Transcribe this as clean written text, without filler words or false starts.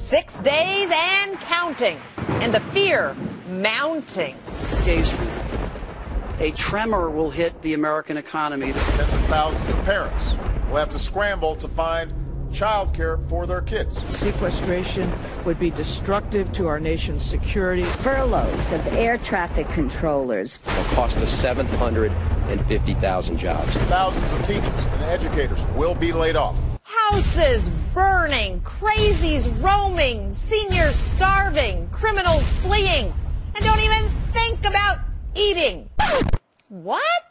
6 days and counting, and the fear mounting. Days from now, a tremor will hit the American economy. Tens of thousands of parents will have to scramble to find child care for their kids. Sequestration would be destructive to our nation's security. Furloughs of air traffic controllers will cost us 750,000 jobs. Thousands of teachers and educators will be laid off. Houses burning, crazies roaming, seniors starving, criminals fleeing, and don't even think about eating. What?